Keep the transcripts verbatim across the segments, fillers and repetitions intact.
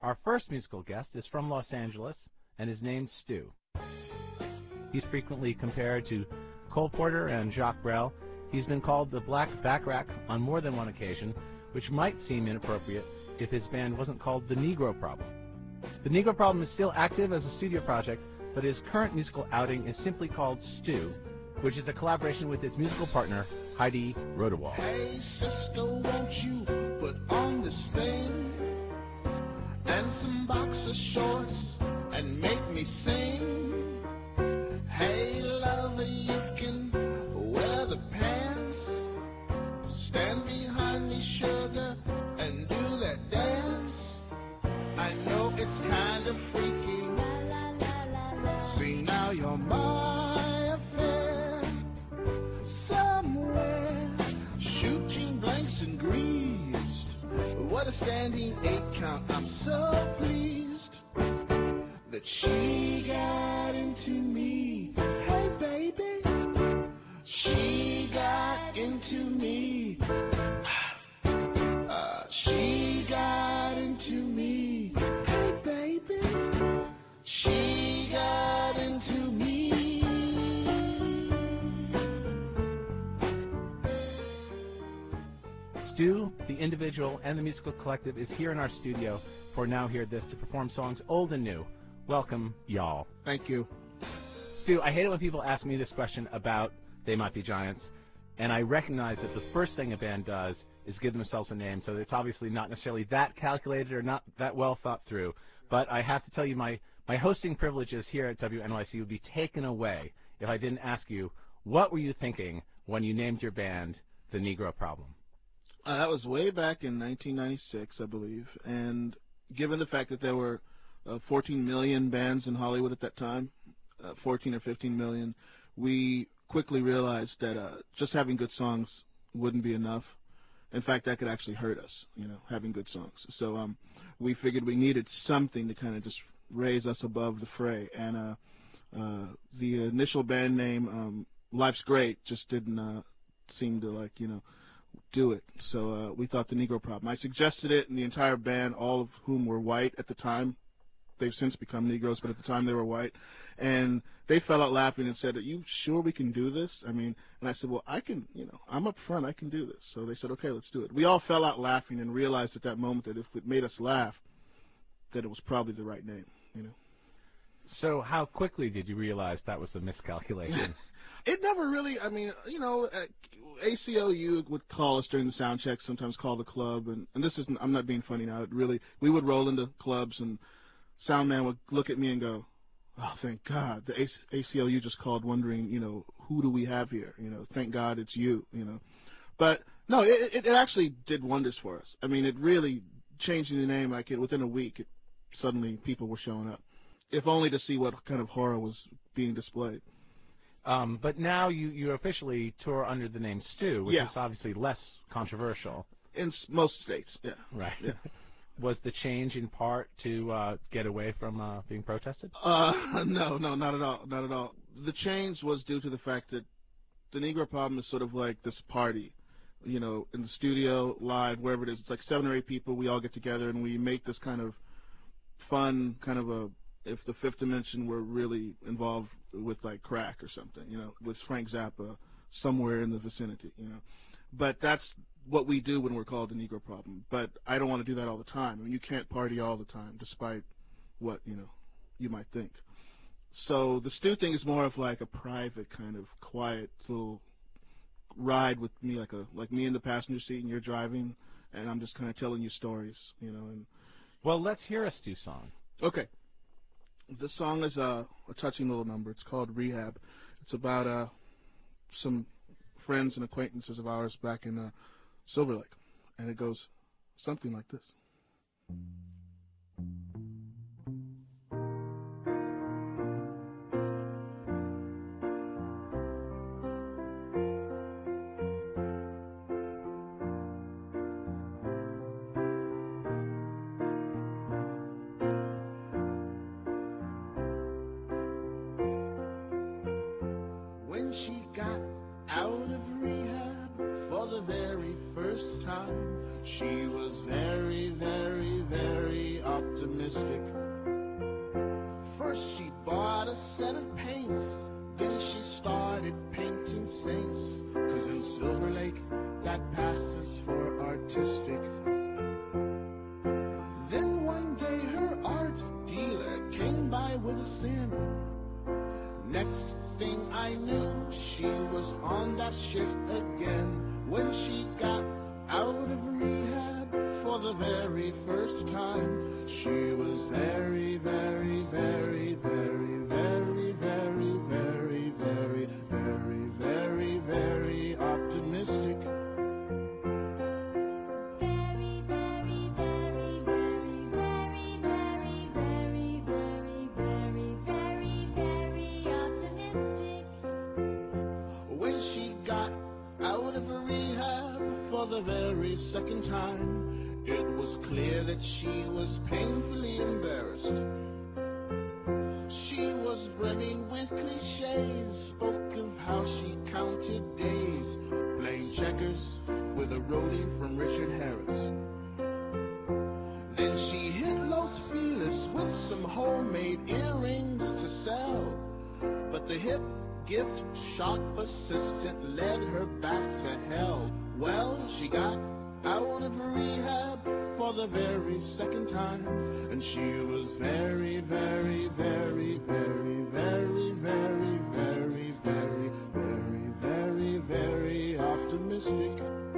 Our first musical guest is from Los Angeles, and is named Stu. He's frequently compared to Cole Porter and Jacques Brel. He's been called the Black Backrack on more than one occasion, which might seem inappropriate if his band wasn't called the Negro Problem. The Negro Problem is still active as a studio project, but his current musical outing is simply called Stu, which is a collaboration with his musical partner, Heidi Rodewald. Hey sister, won't you put on this thing and some boxer shorts and make me sing? Hey lover, you can wear the pants, stand behind me sugar and do that dance. I know it's kind of freaky, see now you're my affair. Somewhere shooting blanks and greased, what a standing eight count. I'm so pleased that she got into me. Hey baby, she got into me. Uh, she got into me. Hey baby, she got into me. Stu, the individual and the musical collective, is here in our studio for Now Hear This to perform songs old and new. Welcome, y'all. Thank you. Stu, I hate it when people ask me this question about They Might Be Giants, and I recognize that the first thing a band does is give themselves a name, so it's obviously not necessarily that calculated or not that well thought through. But I have to tell you, my, my hosting privileges here at W N Y C would be taken away if I didn't ask you, what were you thinking when you named your band The Negro Problem? Uh, that was way back in nineteen ninety-six, I believe, and given the fact that there were uh, fourteen million bands in Hollywood at that time, uh, fourteen or fifteen million, we quickly realized that uh, just having good songs wouldn't be enough. In fact, that could actually hurt us, you know, having good songs. So um, we figured we needed something to kind of just raise us above the fray. And uh, uh, the initial band name, um, Life's Great, just didn't uh, seem to, like, you know, do it. So uh, we thought the Negro Problem. I suggested it, and the entire band, all of whom were white at the time, they've since become Negroes, but at the time they were white, and they fell out laughing and said, "Are you sure we can do this?" I mean, and I said, "Well, I can, you know, I'm up front, I can do this." So they said, "Okay, let's do it." We all fell out laughing and realized at that moment that if it made us laugh, that it was probably the right name, you know. So how quickly did you realize that was a miscalculation? It never really, I mean, you know, uh, A C L U would call us during the sound check, sometimes call the club, and, and this isn't, I'm not being funny now, it really, we would roll into clubs and sound man would look at me and go, "Oh, thank God, the A C L U just called wondering, you know, who do we have here? You know, thank God it's you, you know." But, no, it, it, it actually did wonders for us. I mean, it really, changing the name, like, it, within a week, it, suddenly people were showing up, if only to see what kind of horror was being displayed. Um, but now you, you officially tour under the name Stu, which Yeah. is obviously less controversial. In s- most states, yeah. Right. Yeah. Was the change in part to uh, get away from uh, being protested? Uh, no, no, not at all, not at all. The change was due to the fact that the Negro Problem is sort of like this party, you know, in the studio, live, wherever it is. It's like seven or eight people. We all get together and we make this kind of fun, kind of a, if the Fifth Dimension were really involved with like crack or something, you know, with Frank Zappa somewhere in the vicinity, you know. But that's what we do when we're called the Negro Problem. But I don't want to do that all the time. I mean, you can't party all the time, despite what, you know, you might think. So the Stu thing is more of like a private kind of quiet little ride with me, like a like me in the passenger seat and you're driving, and I'm just kind of telling you stories, you know. And Well, let's hear a Stu song. okay, the song is a, a touching little number. It's called Rehab. It's about uh, some friends and acquaintances of ours back in uh, Silver Lake, and it goes something like this. When she got out of rehab for the very first time, she was very, very, very optimistic. First she bought a set of paints, then she started painting saints, 'cause in Silver Lake that passes for artistic. Then one day her art dealer came by with a sin. Next thing I knew, she was on that shift again. When she got out of rehab for the very first time, she was very, very, very, very, very, very, very, very, very, very, very optimistic. Very, very, very, very, very, very, very, very, very, very, very optimistic. When she got out of rehab for the very second time, it was clear that she was painfully embarrassed. She was brimming with cliches, spoke of how she counted days, playing checkers with a roadie from Richard Harris. Then she hit Los Feliz with some homemade earrings to sell, but the hip gift shop assistant led her back to hell. Well, she got out of rehab for the very second time, and she was very, very, very, very, very, very, very, very, very, very, very optimistic.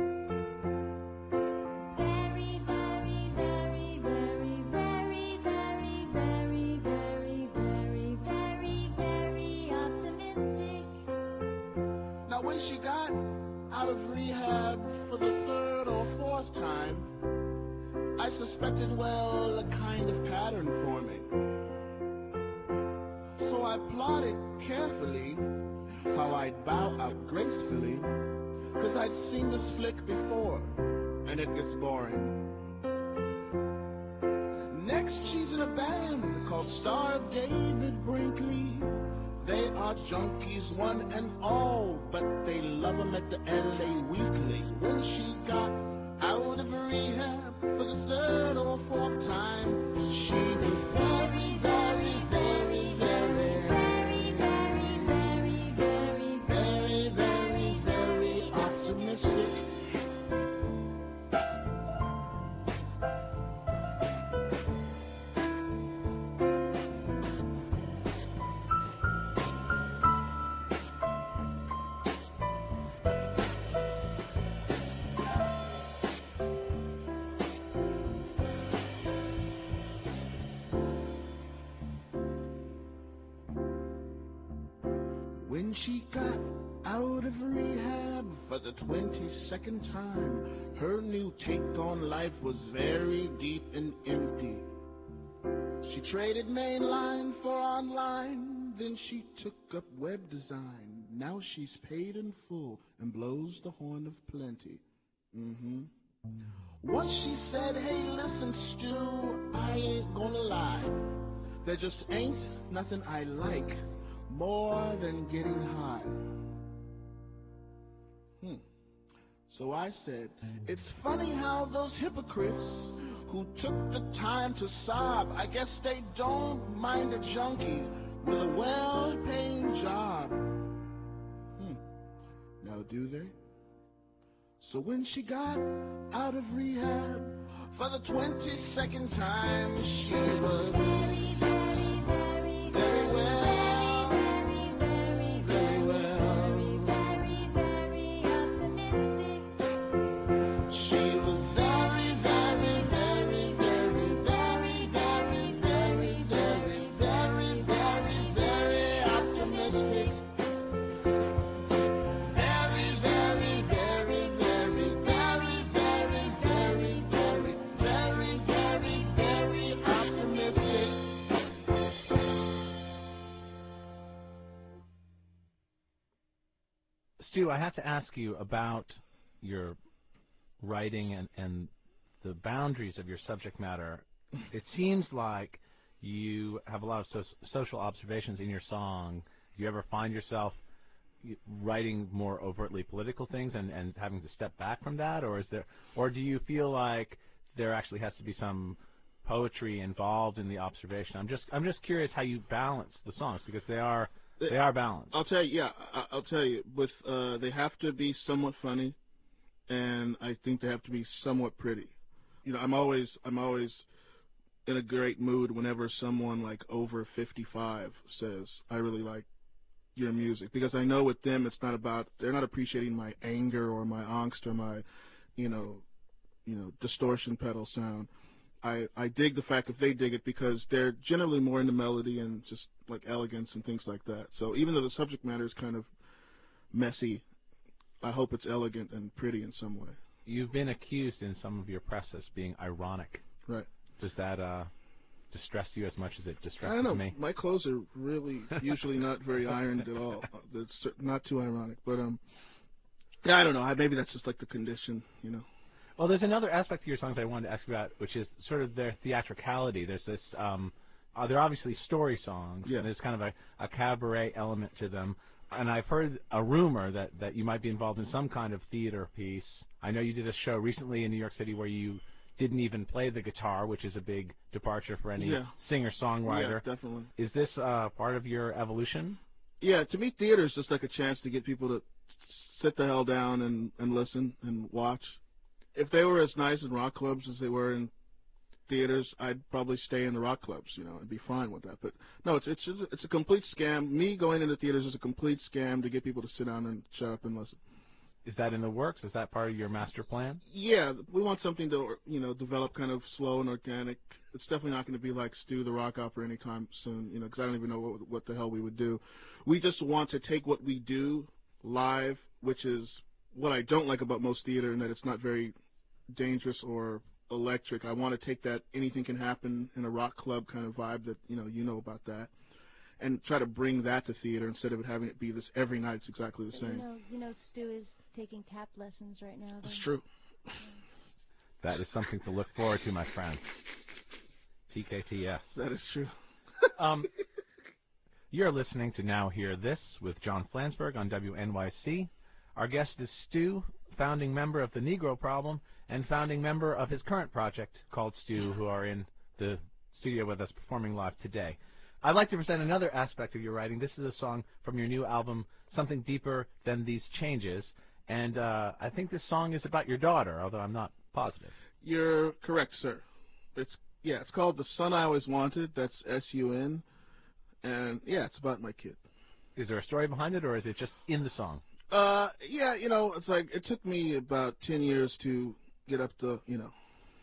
Very, very, very, very, very, very, very, very, very, very, very optimistic. Now when she got out of rehab for the third or fourth time, I suspected, well, a kind of pattern forming. So I plotted carefully how I'd bow out gracefully, 'cause I'd seen this flick before, and it gets boring. Next, she's in a band called Star of David Brinkley. They are junkies, one and all, but they love 'em at the L A Weekly. When she got out of rehab for the third or fourth time, she was very, very, very, very, Very, very, very, very, very, very, very optimistic. When she got out of rehab for the twenty-second time, her new take on life was very deep and empty. She traded mainline for online, then she took up web design. Now she's paid in full and blows the horn of plenty. Mm-hmm. Once she said, hey, listen, Stu, I ain't gonna lie. There just ain't nothing I like more than getting high. Hmm. So I said, it's funny how those hypocrites who took the time to sob, I guess they don't mind a junkie with a well-paying job. Hmm. Now do they? So when she got out of rehab for the twenty-second time, she was very, very, very, very well, very, very, very well. very, very optimistic. She was very, very, very, very, very, very, very, very, very, very, very optimistic. Very, very, very, very, very, very, very, very, very, very, very optimistic. Stu, I have to ask you about your writing and, and the boundaries of your subject matter. It seems like you have a lot of so- social observations in your song. Do you ever find yourself y- writing more overtly political things and, and having to step back from that, or is there, or do you feel like there actually has to be some poetry involved in the observation. I'm just I'm just curious how you balance the songs because they are they are balanced. I'll tell you, yeah, I, I'll tell you. With uh, they have to be somewhat funny, and I think they have to be somewhat pretty. You know, I'm always I'm always in a great mood whenever someone like over fifty-five says, "I really like your music," because I know with them it's not about they're not appreciating my anger or my angst or my, you know, you know, distortion pedal sound. I, I dig the fact that they dig it because they're generally more into melody and just like elegance and things like that. So even though the subject matter is kind of messy, I hope it's elegant and pretty in some way. You've been accused in some of your press as being ironic. Right. Does that uh, distress you as much as it I distresses don't know. me? My clothes are really usually not very ironed at all. It's not too ironic, but um, yeah, I don't know. I, maybe that's just like the condition, you know. Well, there's another aspect to your songs I wanted to ask you about, which is sort of their theatricality. There's this, um, uh, they're obviously story songs. Yeah. And there's kind of a, a cabaret element to them. And I've heard a rumor that, that you might be involved in some kind of theater piece. I know you did a show recently in New York City where you didn't even play the guitar, which is a big departure for any Yeah. singer-songwriter. Yeah, definitely. Is this uh, part of your evolution? Yeah, to me, theater is just like a chance to get people to sit the hell down and, and listen and watch. If they were as nice in rock clubs as they were in theaters, I'd probably stay in the rock clubs, you know, and be fine with that. But no, it's it's it's a complete scam. Me going into theaters is a complete scam to get people to sit down and shut up and listen. Is that in the works? Is that part of your master plan? Yeah, we want something to, you know, develop kind of slow and organic. It's definitely not going to be like Stu the Rock Opera anytime soon, you know, because I don't even know what, what the hell we would do. We just want to take what we do live, which is what I don't like about most theater, in that it's not very dangerous or electric. I want to take that anything can happen in a rock club kind of vibe that, you know, you know about that, and try to bring that to theater instead of it having it be this every night it's exactly the But same. You know, you know, Stu is taking tap lessons right now. It's then. true. That is something to look forward to, my friend. T K T S. That is true. Um, you're listening to Now Hear This with John Flansburgh on W N Y C. Our guest is Stu, founding member of the Negro Problem and founding member of his current project called Stu, who are in the studio with us performing live today. I'd like to present another aspect of your writing. This is a song from your new album, Something Deeper Than These Changes, and uh, I think this song is about your daughter, although I'm not positive. You're correct, sir. It's yeah, it's called The Son I Always Wanted. That's S U N, and yeah, it's about my kid. Is there a story behind it, or is it just in the song? Uh, yeah, you know, it's like it took me about ten years to get up the, you know,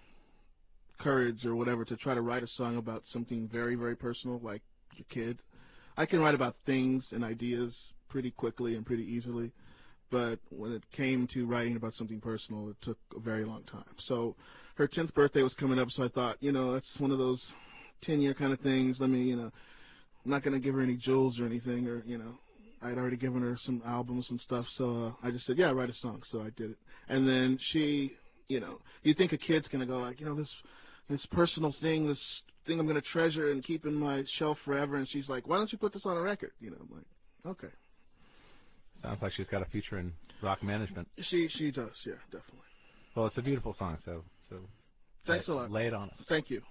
courage or whatever to try to write a song about something very, very personal, like your kid. I can write about things and ideas pretty quickly and pretty easily, but when it came to writing about something personal, it took a very long time. So her tenth birthday was coming up, so I thought, you know, that's one of those ten-year kind of things. Let me, you know, I'm not going to give her any jewels or anything, or, you know, I'd already given her some albums and stuff, so uh, I just said, yeah, write a song, so I did it. And then she, you know, you think a kid's going to go like, you know, this this personal thing, this thing I'm going to treasure and keep in my shelf forever, and she's like, why don't you put this on a record? You know, I'm like, okay. Sounds like she's got a future in rock management. She she does, yeah, definitely. Well, it's a beautiful song, so so Thanks lay, a lot. lay it on us. Thank you.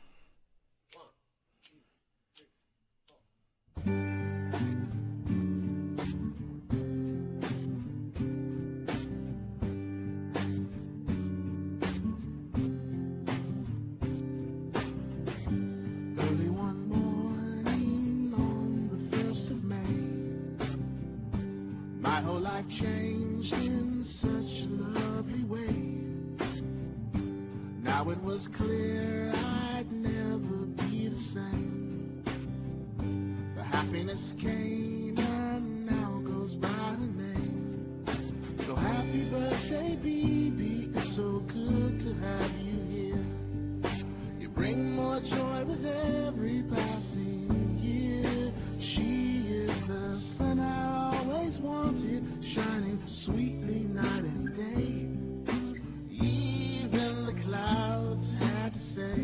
Early one morning on the first of May, my whole life changed in such a lovely way. Now it was clear I'd never be the same. The happiness came and now goes by her name. So happy birthday, baby, it's so good to have you here. You bring more joy with every passing year. She is the sun I always wanted, shining sweetly night and day. Even the clouds had to say,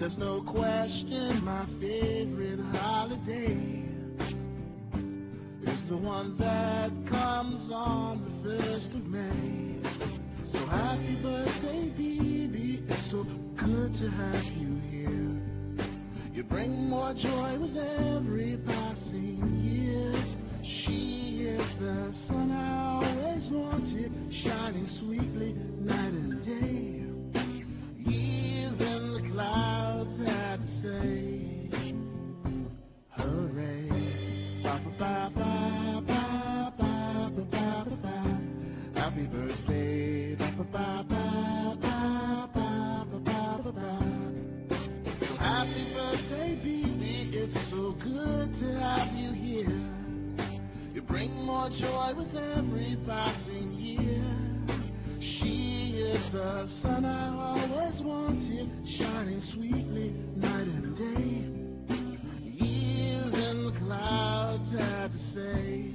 there's no question my favorite holiday is the one that comes on the first of May. So happy birthday, baby, it's so good to have you here. You bring more joy with every passing year. She is the sun I always wanted, shining sweetly night and day. Even the clouds had to say, hooray. Ba ba ba ba ba ba ba ba ba. Happy birthday. Ba ba ba ba ba ba ba ba ba. So happy birthday, baby. It's so good to have you here. You bring more joy with every passing year. She is the sun I always wanted, shining sweetly night and day. Even the clouds had to say,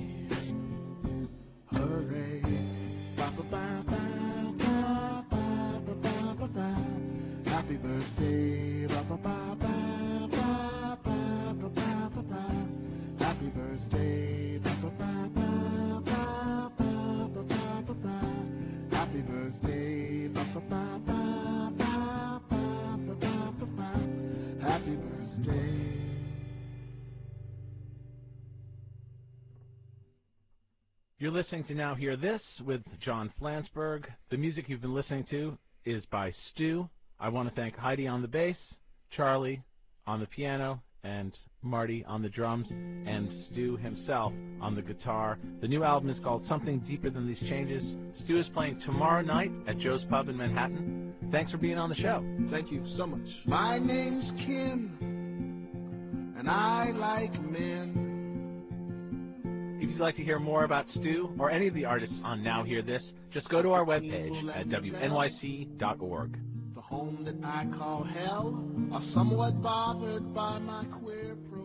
hooray. Ba ba ba ba ba ba ba ba ba ba. Happy birthday. Ba ba ba ba ba ba ba ba ba ba. Happy birthday. Ba ba ba ba ba ba ba ba ba ba. Happy birthday. Ba ba ba ba ba ba ba ba ba ba. Happy birthday. You're listening to Now Hear This with John Flansburgh. The music you've been listening to is by Stu. I want to thank Heidi on the bass, Charlie on the piano, and Marty on the drums, and Stu himself on the guitar. The new album is called Something Deeper Than These Changes. Stu is playing tomorrow night at Joe's Pub in Manhattan. Thanks for being on the show. Thank you so much. My name's Kim, and I like men. If you'd like to hear more about Stu or any of the artists on Now Hear This, just go to our webpage at W N Y C dot org. The home that I call hell are somewhat bothered by my queer pro